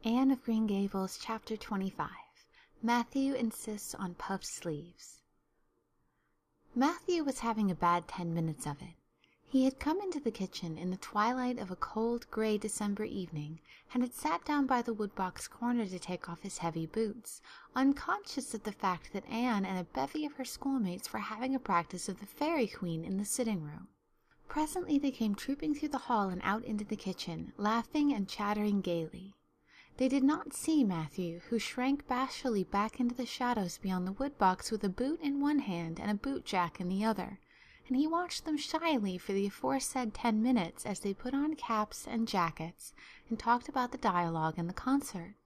Anne of Green Gables, Chapter 25. Matthew insists on puffed sleeves. Matthew was having a bad 10 minutes of it. He had come into the kitchen in the twilight of a cold, gray December evening, and had sat down by the woodbox corner to take off his heavy boots, unconscious of the fact that Anne and a bevy of her schoolmates were having a practice of the Fairy Queen in the sitting-room. Presently they came trooping through the hall and out into the kitchen, laughing and chattering gaily. They did not see Matthew, who shrank bashfully back into the shadows beyond the woodbox with a boot in one hand and a boot-jack in the other, and he watched them shyly for the aforesaid 10 minutes as they put on caps and jackets and talked about the dialogue and the concert.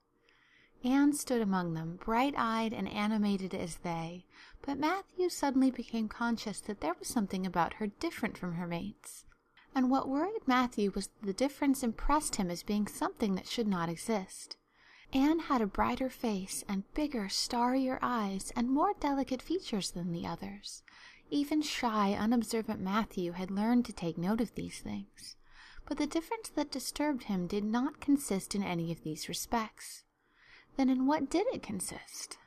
Anne stood among them, bright-eyed and animated as they, but Matthew suddenly became conscious that there was something about her different from her mates. And what worried Matthew was that the difference impressed him as being something that should not exist. Anne had a brighter face and bigger, starrier eyes and more delicate features than the others. Even shy, unobservant Matthew had learned to take note of these things. But the difference that disturbed him did not consist in any of these respects. Then in what did it consist?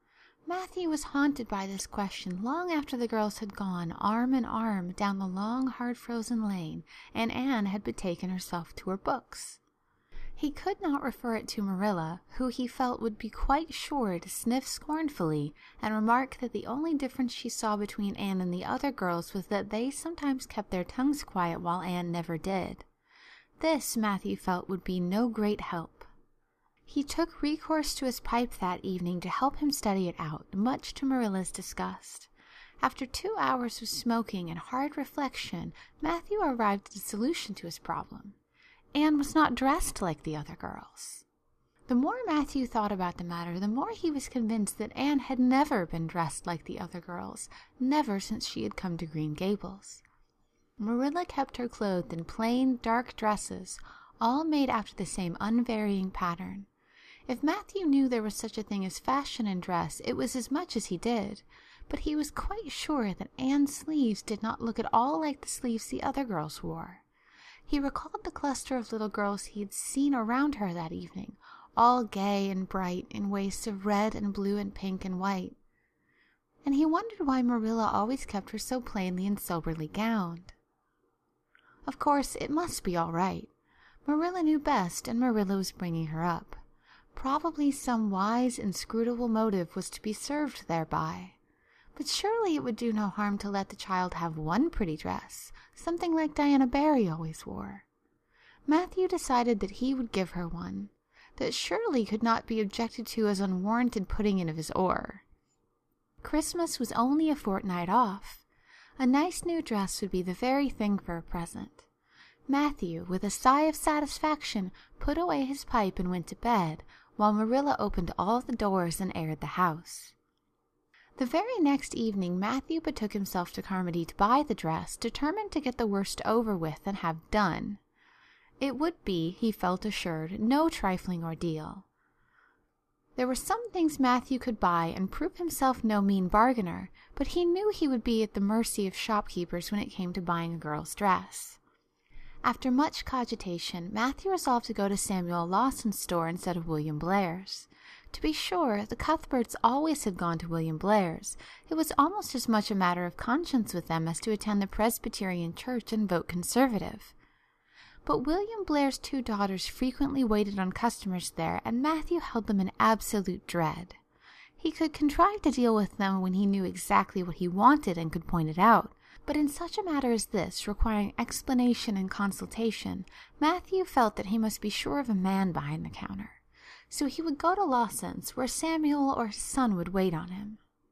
Matthew was haunted by this question long after the girls had gone arm in arm down the long, hard-frozen lane, and Anne had betaken herself to her books. He could not refer it to Marilla, who he felt would be quite sure to sniff scornfully and remark that the only difference she saw between Anne and the other girls was that they sometimes kept their tongues quiet while Anne never did. This, Matthew felt, would be no great help. He took recourse to his pipe that evening to help him study it out, much to Marilla's disgust. After 2 hours of smoking and hard reflection, Matthew arrived at a solution to his problem. Anne was not dressed like the other girls. The more Matthew thought about the matter, the more he was convinced that Anne had never been dressed like the other girls, never since she had come to Green Gables. Marilla kept her clothed in plain, dark dresses, all made after the same unvarying pattern. If Matthew knew there was such a thing as fashion in dress, it was as much as he did, but he was quite sure that Anne's sleeves did not look at all like the sleeves the other girls wore. He recalled the cluster of little girls he had seen around her that evening, all gay and bright in waists of red and blue and pink and white, and he wondered why Marilla always kept her so plainly and soberly gowned. Of course, it must be all right. Marilla knew best, and Marilla was bringing her up. Probably some wise, inscrutable motive was to be served thereby. But surely it would do no harm to let the child have one pretty dress, something like Diana Barry always wore. Matthew decided that he would give her one, that surely could not be objected to as unwarranted putting in of his oar. Christmas was only a fortnight off. A nice new dress would be the very thing for a present. Matthew, with a sigh of satisfaction, put away his pipe and went to bed, while Marilla opened all the doors and aired the house. The very next evening Matthew betook himself to Carmody to buy the dress, determined to get the worst over with and have done. It would be, he felt assured, no trifling ordeal. There were some things Matthew could buy and prove himself no mean bargainer, but he knew he would be at the mercy of shopkeepers when it came to buying a girl's dress. After much cogitation, Matthew resolved to go to Samuel Lawson's store instead of William Blair's. To be sure, the Cuthberts always had gone to William Blair's. It was almost as much a matter of conscience with them as to attend the Presbyterian church and vote Conservative. But William Blair's 2 daughters frequently waited on customers there, and Matthew held them in absolute dread. He could contrive to deal with them when he knew exactly what he wanted and could point it out. But in such a matter as this, requiring explanation and consultation, Matthew felt that he must be sure of a man behind the counter. So he would go to Lawson's, where Samuel or his son would wait on him.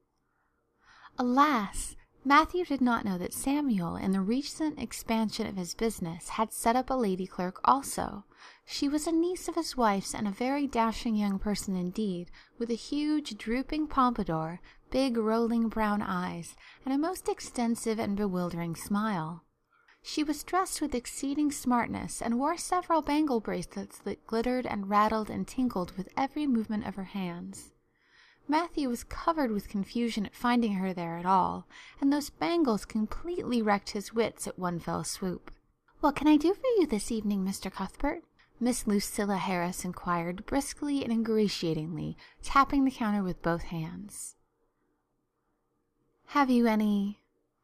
Alas! Matthew did not know that Samuel, in the recent expansion of his business, had set up a lady clerk also. She was a niece of his wife's and a very dashing young person indeed, with a huge, drooping pompadour, big, rolling brown eyes, and a most extensive and bewildering smile. She was dressed with exceeding smartness, and wore several bangle bracelets that glittered and rattled and tinkled with every movement of her hands. Matthew was covered with confusion at finding her there at all, and those bangles completely wrecked his wits at one fell swoop. "What can I do for you this evening, Mr. Cuthbert?" Miss Lucilla Harris inquired briskly and ingratiatingly, tapping the counter with both hands. "Have you any...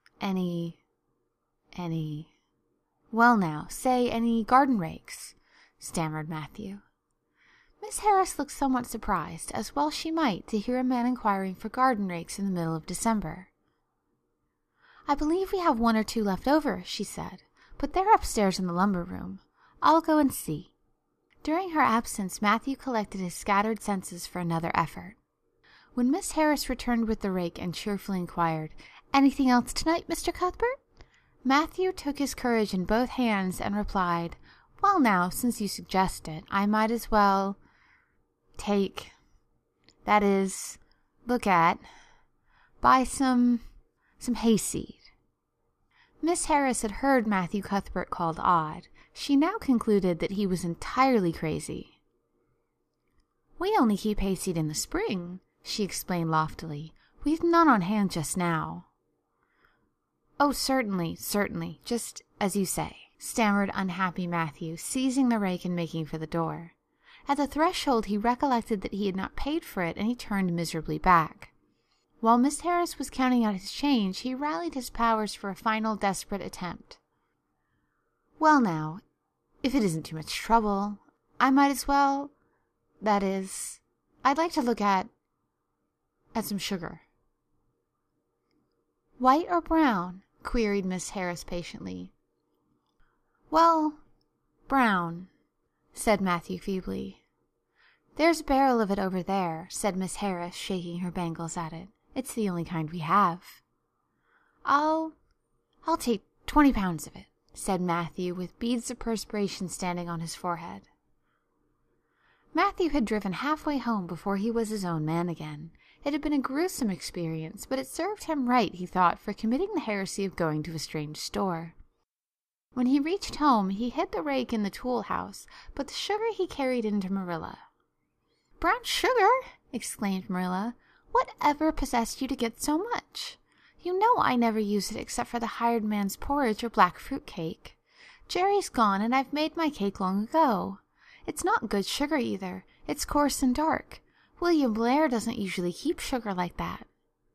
well now, say any garden rakes?" stammered Matthew. Miss Harris looked somewhat surprised, as well she might, to hear a man inquiring for garden rakes in the middle of December. "I believe we have 1 or 2 left over," she said, "but they're upstairs in the lumber room. I'll go and see." During her absence, Matthew collected his scattered senses for another effort. When Miss Harris returned with the rake and cheerfully inquired, "Anything else tonight, Mr. Cuthbert?" Matthew took his courage in both hands and replied, "Well now, since you suggest it, I might as well buy some hayseed." Miss Harris had heard Matthew Cuthbert called odd. She now concluded that he was entirely crazy. "We only keep hayseed in the spring," she explained loftily. "We've none on hand just now." "Oh, certainly, just as you say," stammered unhappy Matthew, seizing the rake and making for the door. At the threshold he recollected that he had not paid for it, and he turned miserably back. While Miss Harris was counting out his change, he rallied his powers for a final desperate attempt. "Well now, if it isn't too much trouble, I might as well, I'd like to look at some sugar." "White or brown?" queried Miss Harris patiently. "Well, brown," said Matthew feebly. "There's a barrel of it over there," said Miss Harris, shaking her bangles at it. "It's the only kind we have." I'll take 20 pounds of it," said Matthew, with beads of perspiration standing on his forehead. Matthew had driven halfway home before he was his own man again. It had been a gruesome experience, but it served him right, he thought, for committing the heresy of going to a strange store. When he reached home, he hid the rake in the tool house, but the sugar he carried into Marilla. "Brown sugar!" exclaimed Marilla. "Whatever possessed you to get so much? You know I never use it except for the hired man's porridge or black fruit cake. Jerry's gone, and I've made my cake long ago. It's not good sugar either. It's coarse and dark. William Blair doesn't usually keep sugar like that."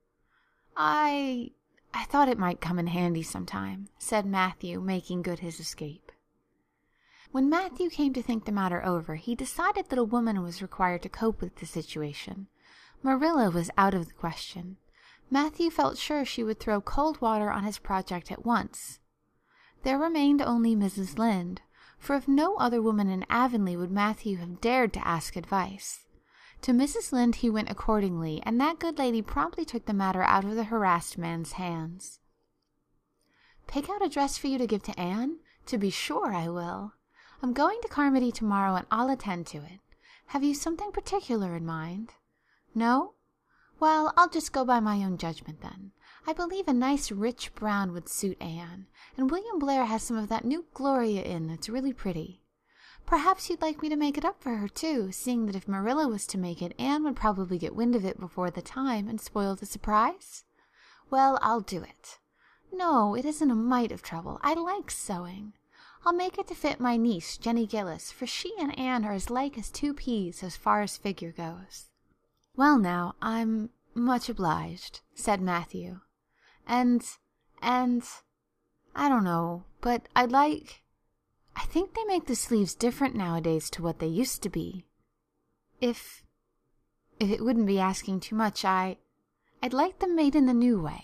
I thought it might come in handy sometime," said Matthew, making good his escape. When Matthew came to think the matter over, he decided that a woman was required to cope with the situation. Marilla was out of the question. Matthew felt sure she would throw cold water on his project at once. There remained only Mrs. Lynde, for of no other woman in Avonlea would Matthew have dared to ask advice. To Mrs. Lynde he went accordingly, and that good lady promptly took the matter out of the harassed man's hands. "Pick out a dress for you to give to Anne? To be sure I will. I'm going to Carmody tomorrow, and I'll attend to it. Have you something particular in mind? No? Well, I'll just go by my own judgment then. I believe a nice rich brown would suit Anne, and William Blair has some of that new Gloria in that's really pretty. Perhaps you'd like me to make it up for her, too, seeing that if Marilla was to make it, Anne would probably get wind of it before the time and spoil the surprise? Well, I'll do it. No, it isn't a mite of trouble. I like sewing. I'll make it to fit my niece, Jenny Gillis, for she and Anne are as like as 2 peas as far as figure goes." "Well now, I'm much obliged," said Matthew. And I don't know, but I think they make the sleeves different nowadays to what they used to be. If it wouldn't be asking too much, I'd like them made in the new way."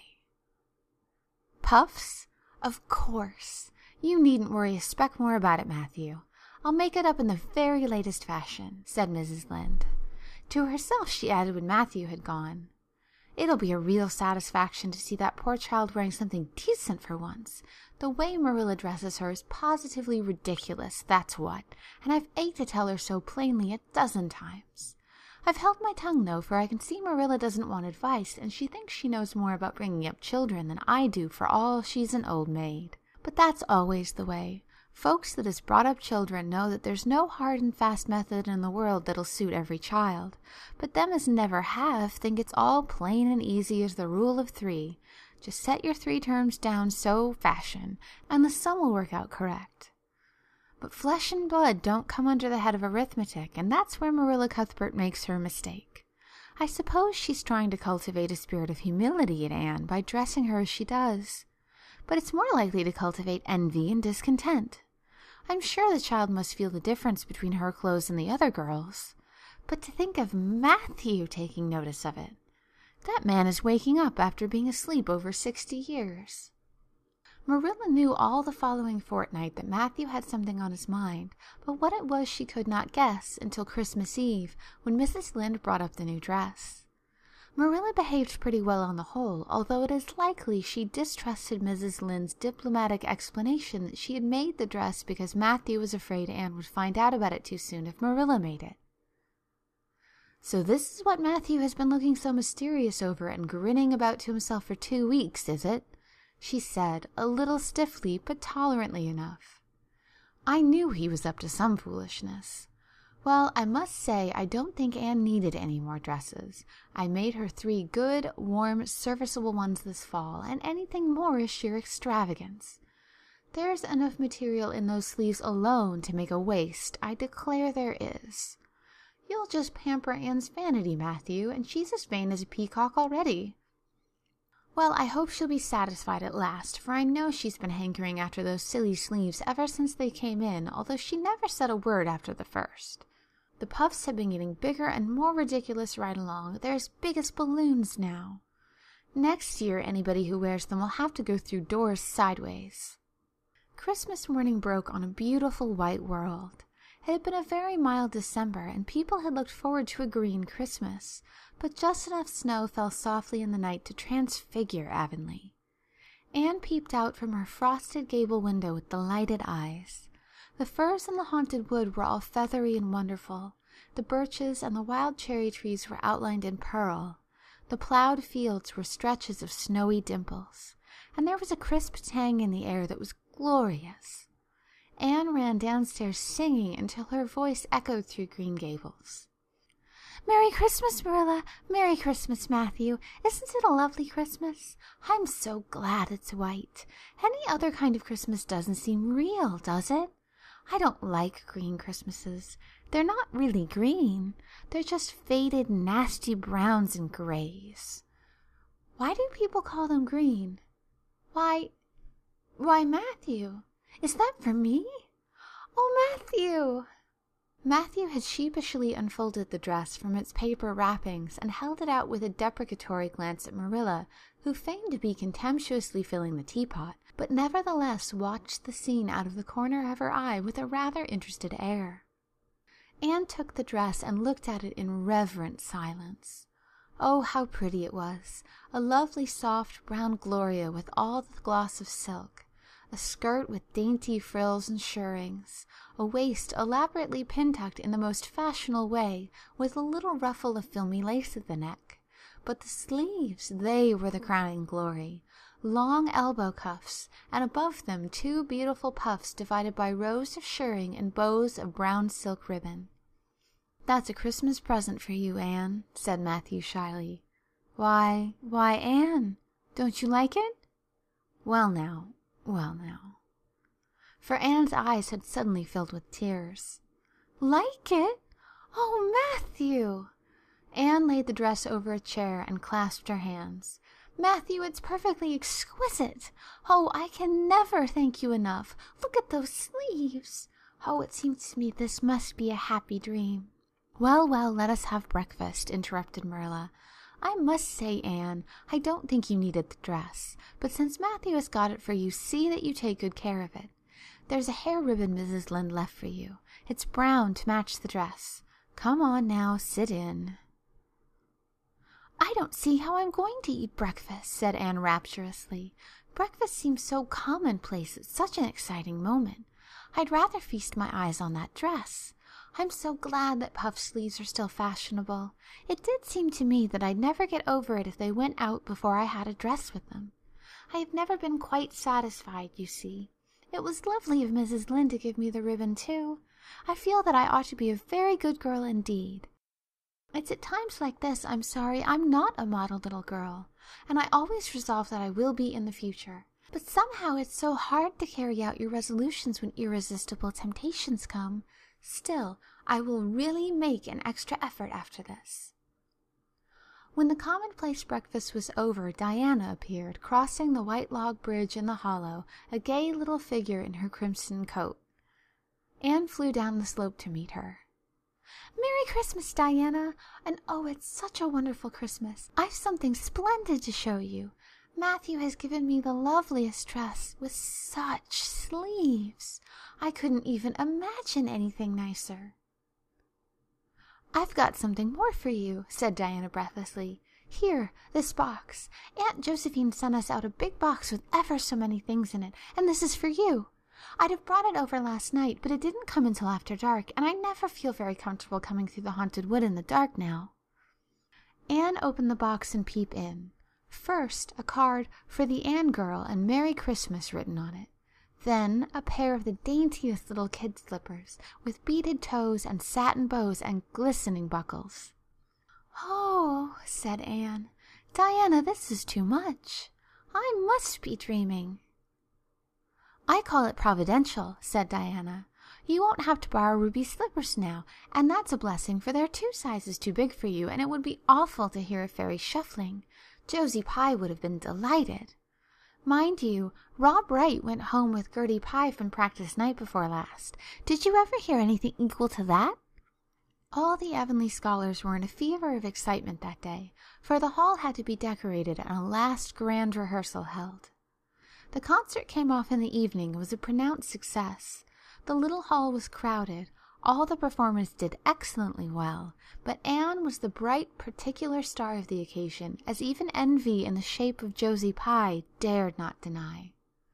"Puffs? Of course. You needn't worry a speck more about it, Matthew. I'll make it up in the very latest fashion," said Mrs. Lynde. To herself she added when Matthew had gone, "It'll be a real satisfaction to see that poor child wearing something decent for once. The way Marilla dresses her is positively ridiculous, that's what, and I've ached to tell her so plainly 1,000 times. I've held my tongue, though, for I can see Marilla doesn't want advice, and she thinks she knows more about bringing up children than I do, for all she's an old maid. But that's always the way. Folks that has brought up children know that there's no hard and fast method in the world that'll suit every child, but them as never have think it's all plain and easy as the rule of 3. Just set your 3 terms down so fashion, and the sum will work out correct. But flesh and blood don't come under the head of arithmetic, and that's where Marilla Cuthbert makes her mistake. I suppose she's trying to cultivate a spirit of humility in Anne by dressing her as she does. But it's more likely to cultivate envy and discontent. I'm sure the child must feel the difference between her clothes and the other girls. But to think of Matthew taking notice of it! That man is waking up after being asleep over 60 years. Marilla knew all the following fortnight that Matthew had something on his mind, but what it was she could not guess until Christmas Eve, when Mrs. Lynde brought up the new dress. Marilla behaved pretty well on the whole, although it is likely she distrusted Mrs. Lynde's diplomatic explanation that she had made the dress because Matthew was afraid Anne would find out about it too soon if Marilla made it. "So this is what Matthew has been looking so mysterious over and grinning about to himself for 2 weeks, is it?" she said, a little stiffly but tolerantly enough. "I knew he was up to some foolishness. Well, I must say I don't think Anne needed any more dresses. I made her 3 good, warm, serviceable ones this fall, and anything more is sheer extravagance. There's enough material in those sleeves alone to make a waist, I declare there is. You'll just pamper Anne's vanity, Matthew, and she's as vain as a peacock already. Well, I hope she'll be satisfied at last, for I know she's been hankering after those silly sleeves ever since they came in, although she never said a word after the first. The puffs have been getting bigger and more ridiculous right along. They're as big as balloons now. Next year anybody who wears them will have to go through doors sideways." Christmas morning broke on a beautiful white world. It had been a very mild December, and people had looked forward to a green Christmas, but just enough snow fell softly in the night to transfigure Avonlea. Anne peeped out from her frosted gable window with delighted eyes. The firs in the haunted wood were all feathery and wonderful. The birches and the wild cherry trees were outlined in pearl. The plowed fields were stretches of snowy dimples, and there was a crisp tang in the air that was glorious. Anne ran downstairs singing until her voice echoed through Green Gables. "Merry Christmas, Marilla! Merry Christmas, Matthew! Isn't it a lovely Christmas? I'm so glad it's white. Any other kind of Christmas doesn't seem real, does it? I don't like green Christmases. They're not really green. They're just faded, nasty browns and grays. Why do people call them green? Why, Matthew, is that for me? Oh, Matthew!" Matthew had sheepishly unfolded the dress from its paper wrappings and held it out with a deprecatory glance at Marilla, who feigned to be contemptuously filling the teapot, but nevertheless watched the scene out of the corner of her eye with a rather interested air. Anne took the dress and looked at it in reverent silence. Oh, how pretty it was! A lovely soft brown gloria with all the gloss of silk, a skirt with dainty frills and shirrings, a waist elaborately pin-tucked in the most fashionable way, with a little ruffle of filmy lace at the neck. But the sleeves, they were the crowning glory. Long elbow cuffs, and above them 2 beautiful puffs divided by rows of shirring and bows of brown silk ribbon. "That's a Christmas present for you, Anne," said Matthew shyly. Why, Anne, don't you like it?" Well now. For Anne's eyes had suddenly filled with tears. "Like it? Oh, Matthew!" Anne laid the dress over a chair and clasped her hands. "Matthew, it's perfectly exquisite. Oh, I can never thank you enough. Look at those sleeves. Oh, it seems to me this must be a happy dream." Well, let us have breakfast," interrupted Marilla. "I must say, Anne, I don't think you needed the dress, but since Matthew has got it for you, see that you take good care of it. There's a hair ribbon Mrs. Lynde left for you. It's brown to match the dress. Come on now, sit in." "I don't see how I'm going to eat breakfast," said Anne rapturously. "Breakfast seems so commonplace at such an exciting moment. I'd rather feast my eyes on that dress. I'm so glad that puff sleeves are still fashionable. It did seem to me that I'd never get over it if they went out before I had a dress with them. I have never been quite satisfied, you see. It was lovely of Mrs. Lynde to give me the ribbon, too. I feel that I ought to be a very good girl indeed. It's at times like this I'm sorry I'm not a model little girl, and I always resolve that I will be in the future. But somehow it's so hard to carry out your resolutions when irresistible temptations come. Still, I will really make an extra effort after this." When the commonplace breakfast was over, Diana appeared, crossing the white log bridge in the hollow, a gay little figure in her crimson coat. Anne flew down the slope to meet her. "Merry Christmas, Diana! And oh, it's such a wonderful Christmas. I've something splendid to show you. Matthew has given me the loveliest dress with such sleeves. I couldn't even imagine anything nicer." "I've got something more for you," said Diana breathlessly. "Here, this box. Aunt Josephine sent us out a big box with ever so many things in it, and this is for you. I'd have brought it over last night, but it didn't come until after dark, and I never feel very comfortable coming through the haunted wood in the dark now." Anne opened the box and peeped in. First, a card for the Anne girl and Merry Christmas written on it. Then a pair of the daintiest little kid slippers, with beaded toes and satin bows and glistening buckles. "Oh," said Anne, "Diana, this is too much. I must be dreaming." "I call it providential," said Diana. "You won't have to borrow Ruby's slippers now, and that's a blessing, for they're 2 sizes too big for you, and it would be awful to hear a fairy shuffling. Josie Pye would have been delighted. Mind you, Rob Wright went home with Gertie Pye from practice night before last. Did you ever hear anything equal to that?" All the Avonlea scholars were in a fever of excitement that day, for the hall had to be decorated and a last grand rehearsal held. The concert came off in the evening and was a pronounced success. The little hall was crowded. All the performers did excellently well, but Anne was the bright, particular star of the occasion, as even envy in the shape of Josie Pye dared not deny.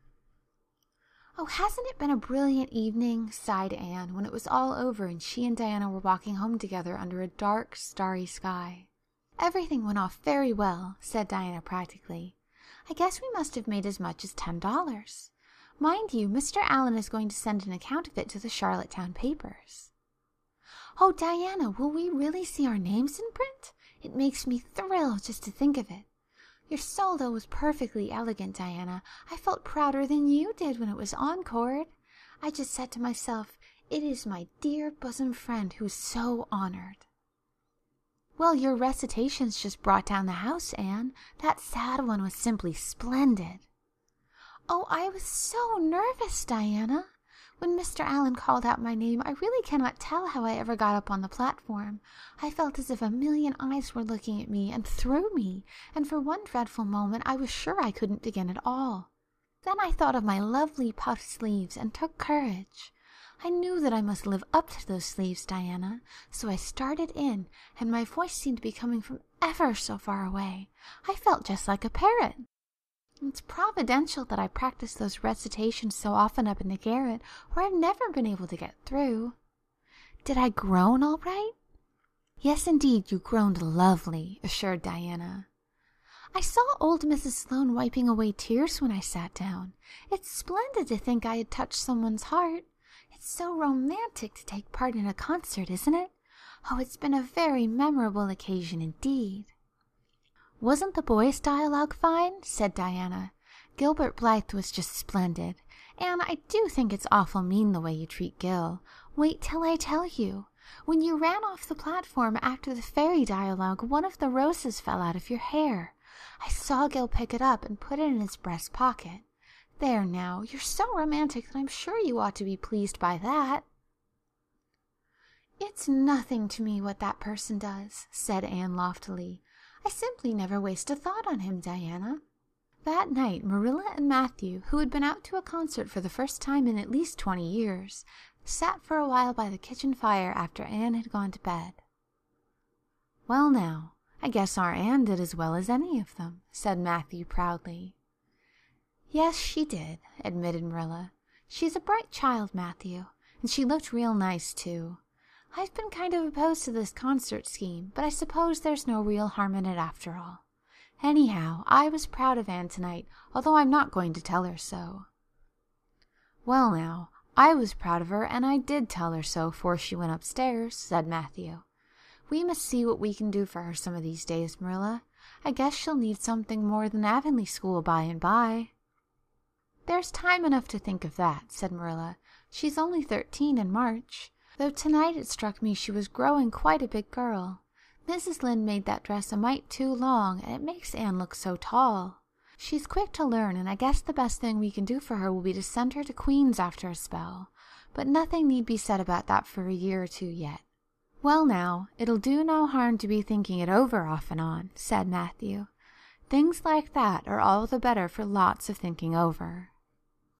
"Oh, hasn't it been a brilliant evening?" sighed Anne, when it was all over and she and Diana were walking home together under a dark, starry sky. "Everything went off very well," said Diana practically. "I guess we must have made as much as $10. Mind you, Mr. Allen is going to send an account of it to the Charlottetown papers." "Oh, Diana, will we really see our names in print? It makes me thrill just to think of it. Your solo was perfectly elegant, Diana. I felt prouder than you did when it was encored. I just said to myself, it is my dear bosom friend who's so honored." "Well, your recitations just brought down the house, Anne. That sad one was simply splendid." "Oh, I was so nervous, Diana. When Mr. Allen called out my name, I really cannot tell how I ever got up on the platform. I felt as if a million eyes were looking at me and through me, and for one dreadful moment I was sure I couldn't begin at all. Then I thought of my lovely puffed sleeves and took courage. I knew that I must live up to those sleeves, Diana, so I started in, and my voice seemed to be coming from ever so far away. I felt just like a parrot. It's providential that I practiced those recitations so often up in the garret, or I've never been able to get through. Did I groan all right?" "Yes, indeed, you groaned lovely," assured Diana. "I saw old Mrs. Sloane wiping away tears when I sat down. It's splendid to think I had touched someone's heart. It's so romantic to take part in a concert, isn't it? Oh, it's been a very memorable occasion indeed." "Wasn't the boys' dialogue fine?" said Diana. "Gilbert Blythe was just splendid. And I do think it's awful mean the way you treat Gil. Wait till I tell you. When you ran off the platform after the fairy dialogue, one of the roses fell out of your hair. I saw Gil pick it up and put it in his breast pocket. There now, you're so romantic that I'm sure you ought to be pleased by that." "It's nothing to me what that person does," said Anne loftily. "I simply never waste a thought on him, Diana." That night Marilla and Matthew, who had been out to a concert for the first time in at least 20 years, sat for a while by the kitchen fire after Anne had gone to bed. "Well now, I guess our Anne did as well as any of them," said Matthew proudly. "Yes, she did," admitted Marilla. "She's a bright child, Matthew, and she looked real nice, too. I've been kind of opposed to this concert scheme, but I suppose there's no real harm in it after all. Anyhow, I was proud of Anne tonight, although I'm not going to tell her so." "Well now, I was proud of her, and I did tell her so 'fore she went upstairs," said Matthew. "We must see what we can do for her some of these days, Marilla. I guess she'll need something more than Avonlea school by and by." "There's time enough to think of that," said Marilla. "She's only 13 in March, though tonight it struck me she was growing quite a big girl. Mrs. Lynde made that dress a mite too long, and it makes Anne look so tall. She's quick to learn, and I guess the best thing we can do for her will be to send her to Queen's after a spell, but nothing need be said about that for a year or two yet." "Well now, it'll do no harm to be thinking it over off and on," said Matthew. "Things like that are all the better for lots of thinking over."